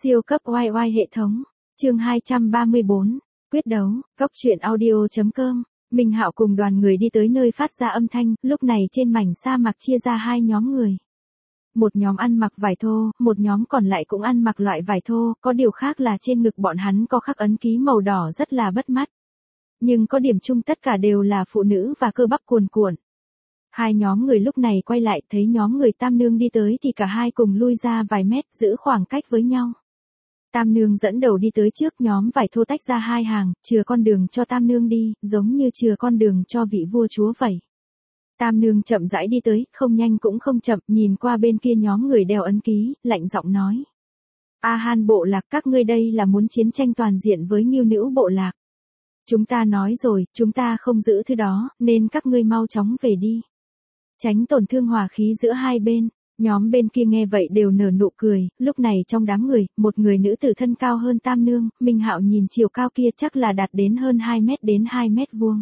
Siêu cấp oai oai hệ thống. Chương 234. Quyết đấu. Cốc truyện audio.com. Minh Hạo cùng đoàn người đi tới nơi phát ra âm thanh, lúc này trên mảnh sa mạc chia ra hai nhóm người. Một nhóm ăn mặc vải thô, một nhóm còn lại cũng ăn mặc loại vải thô, có điều khác là trên ngực bọn hắn có khắc ấn ký màu đỏ rất là bắt mắt. Nhưng có điểm chung tất cả đều là phụ nữ và cơ bắp cuồn cuộn. Hai nhóm người lúc này quay lại thấy nhóm người Tam Nương đi tới thì cả hai cùng lui ra vài mét giữ khoảng cách với nhau. Tam Nương dẫn đầu đi tới trước, nhóm vải thô tách ra hai hàng, chừa con đường cho Tam Nương đi, giống như chừa con đường cho vị vua chúa vậy. Tam Nương chậm rãi đi tới, không nhanh cũng không chậm, nhìn qua bên kia nhóm người đeo ấn ký, lạnh giọng nói. A Han bộ lạc, các ngươi đây là muốn chiến tranh toàn diện với Ngưu Nữ bộ lạc. Chúng ta nói rồi, chúng ta không giữ thứ đó, nên các ngươi mau chóng về đi. Tránh tổn thương hòa khí giữa hai bên. Nhóm bên kia nghe vậy đều nở nụ cười, lúc này trong đám người, một người nữ tử thân cao hơn Tam Nương, Minh Hạo nhìn chiều cao kia chắc là đạt đến hơn 2 mét đến 2 mét vuông.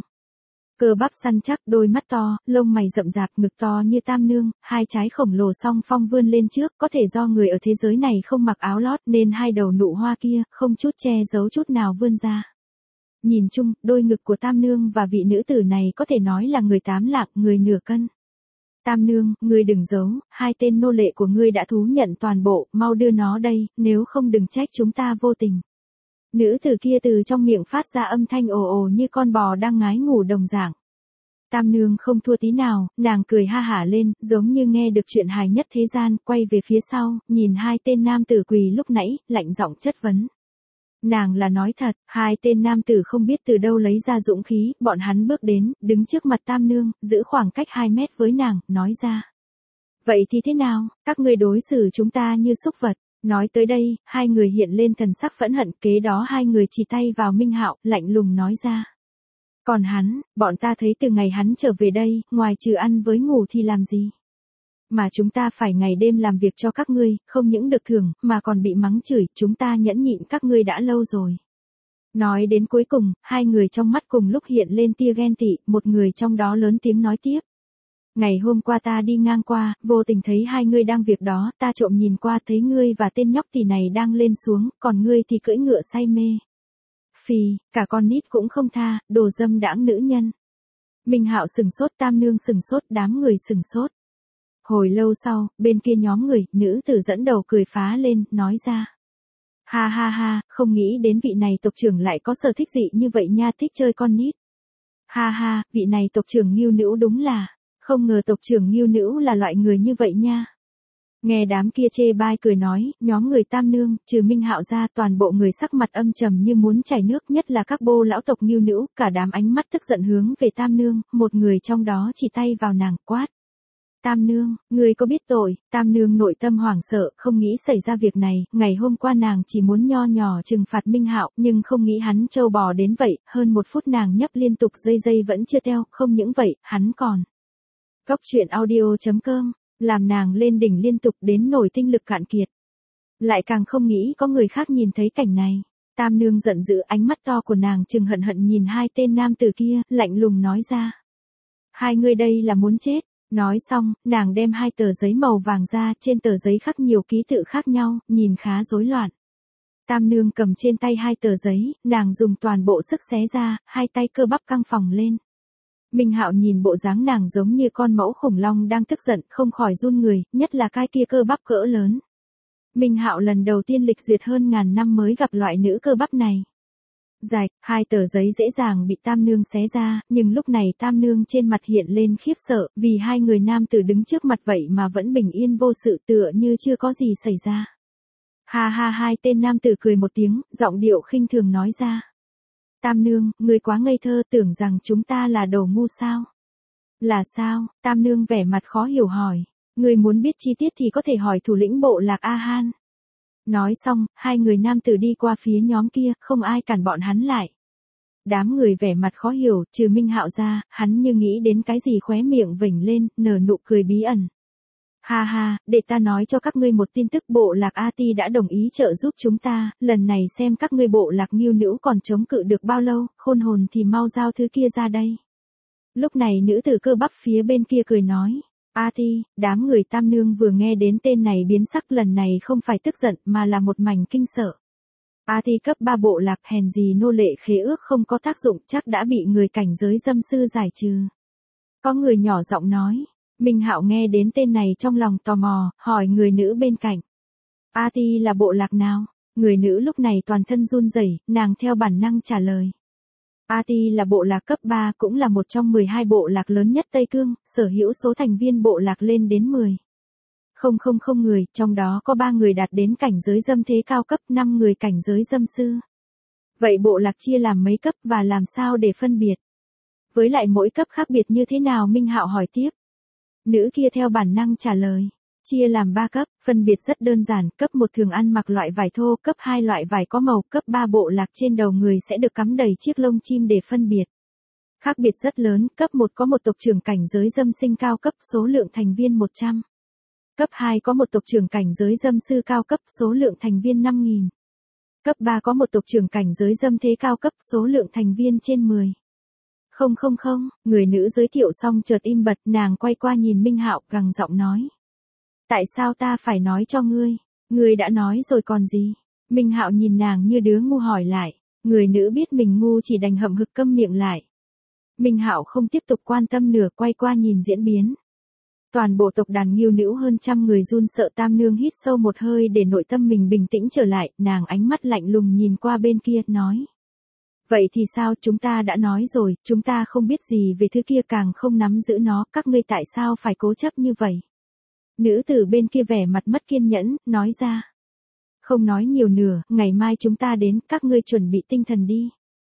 Cơ bắp săn chắc, đôi mắt to, lông mày rậm rạp, ngực to như Tam Nương, hai trái khổng lồ song phong vươn lên trước, có thể do người ở thế giới này không mặc áo lót nên hai đầu nụ hoa kia không chút che giấu chút nào vươn ra. Nhìn chung, đôi ngực của Tam Nương và vị nữ tử này có thể nói là người 8 lạng, người nửa cân. Tam Nương, ngươi đừng giấu, hai tên nô lệ của ngươi đã thú nhận toàn bộ, mau đưa nó đây, nếu không đừng trách chúng ta vô tình. Nữ tử kia từ trong miệng phát ra âm thanh ồ ồ như con bò đang ngái ngủ đồng dạng. Tam Nương không thua tí nào, nàng cười ha hả lên, giống như nghe được chuyện hài nhất thế gian, quay về phía sau, nhìn hai tên nam tử quỳ lúc nãy, lạnh giọng chất vấn. Nàng là nói thật, hai tên nam tử không biết từ đâu lấy ra dũng khí, bọn hắn bước đến, đứng trước mặt Tam Nương, giữ khoảng cách 2 mét với nàng, nói ra. Vậy thì thế nào, các ngươi đối xử chúng ta như súc vật. Nói tới đây, hai người hiện lên thần sắc phẫn hận, kế đó hai người chỉ tay vào Minh Hạo, lạnh lùng nói ra. Còn hắn, bọn ta thấy từ ngày hắn trở về đây, ngoài trừ ăn với ngủ thì làm gì? Mà chúng ta phải ngày đêm làm việc cho các ngươi, không những được thưởng, mà còn bị mắng chửi, chúng ta nhẫn nhịn các ngươi đã lâu rồi. Nói đến cuối cùng, hai người trong mắt cùng lúc hiện lên tia ghen tị, một người trong đó lớn tiếng nói tiếp. Ngày hôm qua ta đi ngang qua, vô tình thấy hai ngươi đang việc đó, ta trộm nhìn qua thấy ngươi và tên nhóc tỳ này đang lên xuống, còn ngươi thì cưỡi ngựa say mê. Phì, cả con nít cũng không tha, đồ dâm đãng nữ nhân. Minh Hạo sừng sốt, Tam Nương sừng sốt, đám người sừng sốt. Hồi lâu sau, bên kia nhóm người, nữ tử dẫn đầu cười phá lên, nói ra. Ha ha ha, không nghĩ đến vị này tộc trưởng lại có sở thích dị như vậy nha, thích chơi con nít. Ha ha, vị này tộc trưởng Ngưu Nữ đúng là, không ngờ tộc trưởng Ngưu Nữ là loại người như vậy nha. Nghe đám kia chê bai cười nói, nhóm người Tam Nương, trừ Minh Hạo ra, toàn bộ người sắc mặt âm trầm như muốn chảy nước, nhất là các bô lão tộc Ngưu Nữ, cả đám ánh mắt tức giận hướng về Tam Nương, một người trong đó chỉ tay vào nàng, quát. Tam Nương, ngươi có biết tội? Tam Nương nội tâm hoảng sợ, không nghĩ xảy ra việc này, ngày hôm qua nàng chỉ muốn nho nhỏ trừng phạt Minh Hạo, nhưng không nghĩ hắn trâu bò đến vậy, hơn 1 phút nàng nhấp liên tục dây vẫn chưa teo, không những vậy, hắn còn. Cốc truyện audio.com, làm nàng lên đỉnh liên tục đến nổi tinh lực cạn kiệt. Lại càng không nghĩ có người khác nhìn thấy cảnh này. Tam Nương giận dữ, ánh mắt to của nàng trừng hận hận nhìn hai tên nam tử kia, lạnh lùng nói ra. Hai người đây là muốn chết. Nói xong, nàng đem 2 tờ giấy màu vàng ra, trên tờ giấy khắc nhiều ký tự khác nhau, nhìn khá rối loạn. Tam Nương cầm trên tay 2 tờ giấy, nàng dùng toàn bộ sức xé ra, 2 tay cơ bắp căng phồng lên. Minh Hạo nhìn bộ dáng nàng giống như con mẫu khủng long đang tức giận, không khỏi run người, nhất là cái kia cơ bắp cỡ lớn. Minh Hạo lần đầu tiên lịch duyệt hơn ngàn năm mới gặp loại nữ cơ bắp này. Rạch, 2 tờ giấy dễ dàng bị Tam Nương xé ra, nhưng lúc này Tam Nương trên mặt hiện lên khiếp sợ, vì hai người nam tử đứng trước mặt vậy mà vẫn bình yên vô sự, tựa như chưa có gì xảy ra. Ha ha, hai tên nam tử cười một tiếng, giọng điệu khinh thường nói ra. Tam Nương, ngươi quá ngây thơ, tưởng rằng chúng ta là đồ ngu sao? Là sao? Tam Nương vẻ mặt khó hiểu hỏi. Ngươi muốn biết chi tiết thì có thể hỏi thủ lĩnh bộ lạc A Han. Nói xong, hai người nam tử đi qua phía nhóm kia, không ai cản bọn hắn lại. Đám người vẻ mặt khó hiểu, trừ Minh Hạo ra, hắn như nghĩ đến cái gì khóe miệng vểnh lên, nở nụ cười bí ẩn. Ha ha, để ta nói cho các ngươi một tin tức, bộ lạc A Ti đã đồng ý trợ giúp chúng ta, lần này xem các ngươi bộ lạc Ngưu Nữ còn chống cự được bao lâu, khôn hồn thì mau giao thứ kia ra đây. Lúc này nữ tử cơ bắp phía bên kia cười nói. A Ti, đám người Tam Nương vừa nghe đến tên này biến sắc, lần này không phải tức giận mà là một mảnh kinh sợ. A Ti cấp 3 bộ lạc, hèn gì nô lệ khế ước không có tác dụng, chắc đã bị người cảnh giới dâm sư giải trừ. Có người nhỏ giọng nói. Minh Hạo nghe đến tên này trong lòng tò mò, hỏi người nữ bên cạnh. A Ti là bộ lạc nào? Người nữ lúc này toàn thân run rẩy, nàng theo bản năng trả lời. A Ti là bộ lạc cấp 3, cũng là một trong 12 bộ lạc lớn nhất Tây Cương, sở hữu số thành viên bộ lạc lên đến 10. Không người, trong đó có 3 người đạt đến cảnh giới dâm thế cao cấp, 5 người cảnh giới dâm sư. Vậy bộ lạc chia làm mấy cấp và làm sao để phân biệt? Với lại mỗi cấp khác biệt như thế nào? Minh Hạo hỏi tiếp. Nữ kia theo bản năng trả lời. Chia làm 3 cấp, phân biệt rất đơn giản, cấp 1 thường ăn mặc loại vải thô, cấp 2 loại vải có màu, cấp 3 bộ lạc trên đầu người sẽ được cắm đầy chiếc lông chim để phân biệt. Khác biệt rất lớn, cấp 1 có một tộc trưởng cảnh giới dâm sinh cao cấp, số lượng thành viên 100. Cấp 2 có một tộc trưởng cảnh giới dâm sư cao cấp, số lượng thành viên 5.000. Cấp 3 có một tộc trưởng cảnh giới dâm thế cao cấp, số lượng thành viên trên 10. Không, người nữ giới thiệu xong chợt im bặt, nàng quay qua nhìn Minh Hạo, gằn giọng nói. Tại sao ta phải nói cho ngươi? Ngươi đã nói rồi còn gì? Minh Hạo nhìn nàng như đứa ngu hỏi lại. Người nữ biết mình ngu chỉ đành hậm hực câm miệng lại. Minh Hạo không tiếp tục quan tâm nữa, quay qua nhìn diễn biến. Toàn bộ tộc đàn Ngưu Nữu hơn trăm người run sợ. Tam Nương hít sâu một hơi để nội tâm mình bình tĩnh trở lại, nàng ánh mắt lạnh lùng nhìn qua bên kia, nói. Vậy thì sao? Chúng ta đã nói rồi, chúng ta không biết gì về thứ kia, càng không nắm giữ nó, các ngươi tại sao phải cố chấp như vậy? Nữ tử bên kia vẻ mặt mất kiên nhẫn, nói ra. Không nói nhiều nữa, ngày mai chúng ta đến, các ngươi chuẩn bị tinh thần đi.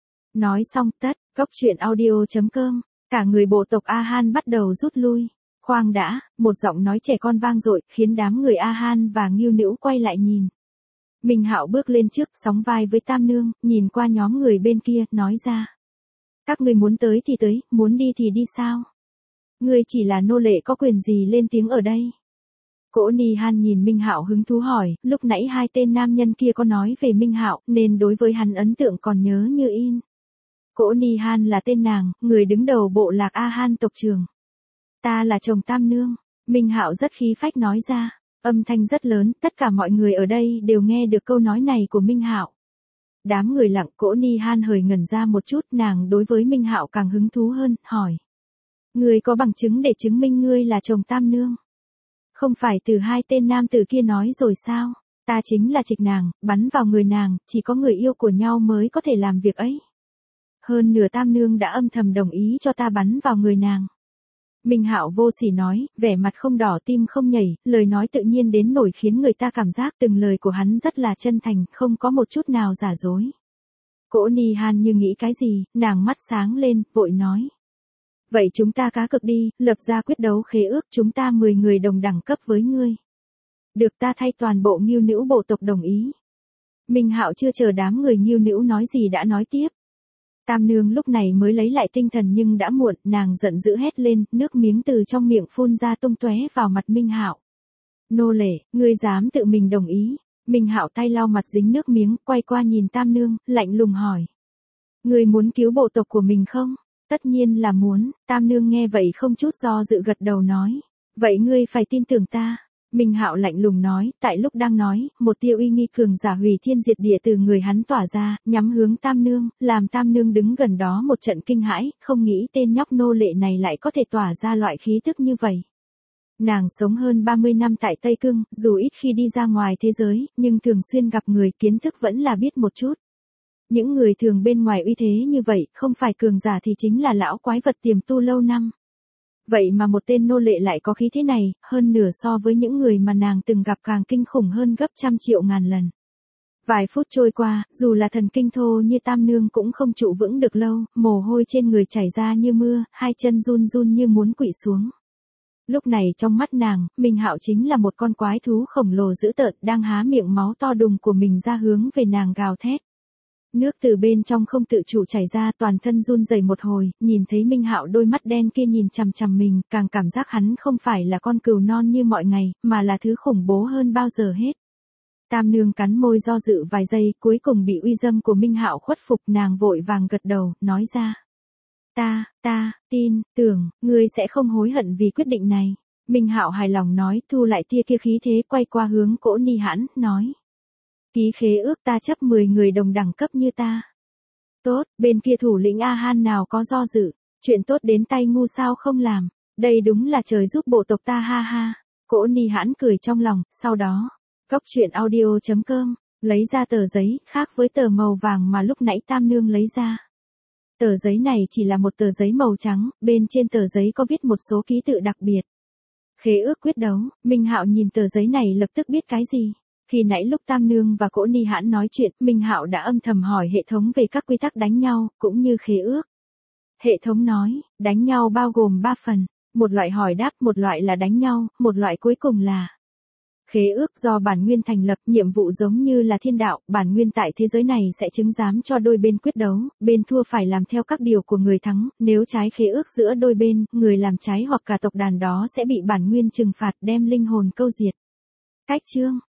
Nói xong tất, Cốc Truyện Audio.com, cả người bộ tộc A-han bắt đầu rút lui. Khoan đã, một giọng nói trẻ con vang dội, khiến đám người A-han và Ngưu Nữu quay lại nhìn. Minh Hạo bước lên trước, sóng vai với Tam Nương, nhìn qua nhóm người bên kia, nói ra. Các ngươi muốn tới thì tới, muốn đi thì đi sao? Ngươi chỉ là nô lệ, có quyền gì lên tiếng ở đây? Cỗ Ni Han nhìn Minh Hạo hứng thú hỏi, lúc nãy hai tên nam nhân kia có nói về Minh Hạo, nên đối với hắn ấn tượng còn nhớ như in. Cỗ Ni Han là tên nàng, người đứng đầu bộ lạc A-han tộc trưởng. Ta là chồng Tam Nương. Minh Hạo rất khí phách nói ra, âm thanh rất lớn, tất cả mọi người ở đây đều nghe được câu nói này của Minh Hạo. Đám người lặng. Cỗ Ni Han hời ngẩn ra một chút, nàng đối với Minh Hạo càng hứng thú hơn, hỏi. Ngươi có bằng chứng để chứng minh ngươi là chồng Tam Nương? Không phải từ hai tên nam tử kia nói rồi sao? Ta chính là trịch nàng, bắn vào người nàng, chỉ có người yêu của nhau mới có thể làm việc ấy. Hơn nửa Tam Nương đã âm thầm đồng ý cho ta bắn vào người nàng. Minh Hạo vô sỉ nói, vẻ mặt không đỏ tim không nhảy, lời nói tự nhiên đến nổi khiến người ta cảm giác từng lời của hắn rất là chân thành, không có một chút nào giả dối. Cỗ Ni Han như nghĩ cái gì, nàng mắt sáng lên, vội nói. Vậy chúng ta cá cược đi, lập ra quyết đấu khế ước, chúng ta 10 người đồng đẳng cấp với ngươi. Được, ta thay toàn bộ Ngưu Nữu bộ tộc đồng ý. Minh Hạo chưa chờ đám người Ngưu Nữu nói gì đã nói tiếp. Tam Nương lúc này mới lấy lại tinh thần nhưng đã muộn, nàng giận dữ hét lên, nước miếng từ trong miệng phun ra tung tóe vào mặt Minh Hạo. Nô lệ, ngươi dám tự mình đồng ý? Minh Hạo tay lau mặt dính nước miếng, quay qua nhìn Tam Nương, lạnh lùng hỏi. Ngươi muốn cứu bộ tộc của mình không? Tất nhiên là muốn. Tam Nương nghe vậy không chút do dự gật đầu nói. Vậy ngươi phải tin tưởng ta. Minh Hạo lạnh lùng nói, tại lúc đang nói, một tia uy nghi cường giả hủy thiên diệt địa từ người hắn tỏa ra, nhắm hướng Tam Nương, làm Tam Nương đứng gần đó một trận kinh hãi, không nghĩ tên nhóc nô lệ này lại có thể tỏa ra loại khí tức như vậy. Nàng sống hơn 30 năm tại Tây Cương, dù ít khi đi ra ngoài thế giới, nhưng thường xuyên gặp người, kiến thức vẫn là biết một chút. Những người thường bên ngoài uy thế như vậy, không phải cường giả thì chính là lão quái vật tiềm tu lâu năm. Vậy mà một tên nô lệ lại có khí thế này, hơn nửa so với những người mà nàng từng gặp càng kinh khủng hơn gấp trăm triệu ngàn lần. Vài phút trôi qua, dù là thần kinh thô như Tam Nương cũng không trụ vững được lâu, mồ hôi trên người chảy ra như mưa, hai chân run run như muốn quỵ xuống. Lúc này trong mắt nàng, Minh Hạo chính là một con quái thú khổng lồ dữ tợn đang há miệng máu to đùng của mình ra hướng về nàng gào thét. Nước từ bên trong không tự chủ chảy ra, toàn thân run rẩy một hồi, nhìn thấy Minh Hạo đôi mắt đen kia nhìn chằm chằm mình, càng cảm giác hắn không phải là con cừu non như mọi ngày, mà là thứ khủng bố hơn bao giờ hết. Tam Nương cắn môi do dự vài giây, cuối cùng bị uy dâm của Minh Hạo khuất phục, nàng vội vàng gật đầu, nói ra. Ta tin tưởng, ngươi sẽ không hối hận vì quyết định này. Minh Hạo hài lòng nói, thu lại tia kia khí thế, quay qua hướng Cỗ Ni Hãn, nói. Ký khế ước ta chấp 10 người đồng đẳng cấp như ta. Tốt, bên kia thủ lĩnh A-han nào có do dự, chuyện tốt đến tay ngu sao không làm, đây đúng là trời giúp bộ tộc ta ha ha. Cỗ Ni Hãn cười trong lòng, sau đó, Góc truyện audio.com, lấy ra tờ giấy, khác với tờ màu vàng mà lúc nãy Tam Nương lấy ra. Tờ giấy này chỉ là một tờ giấy màu trắng, bên trên tờ giấy có viết một số ký tự đặc biệt. Khế ước quyết đấu, Minh Hạo nhìn tờ giấy này lập tức biết cái gì. Khi nãy lúc Tam Nương và Cỗ Ni Hãn nói chuyện, Minh Hạo đã âm thầm hỏi hệ thống về các quy tắc đánh nhau, cũng như khế ước. Hệ thống nói, đánh nhau bao gồm 3 phần, một loại hỏi đáp, một loại là đánh nhau, một loại cuối cùng là khế ước. Do bản nguyên thành lập, nhiệm vụ giống như là thiên đạo, bản nguyên tại thế giới này sẽ chứng giám cho đôi bên quyết đấu, bên thua phải làm theo các điều của người thắng, nếu trái khế ước giữa đôi bên, người làm trái hoặc cả tộc đàn đó sẽ bị bản nguyên trừng phạt, đem linh hồn câu diệt. Cách chương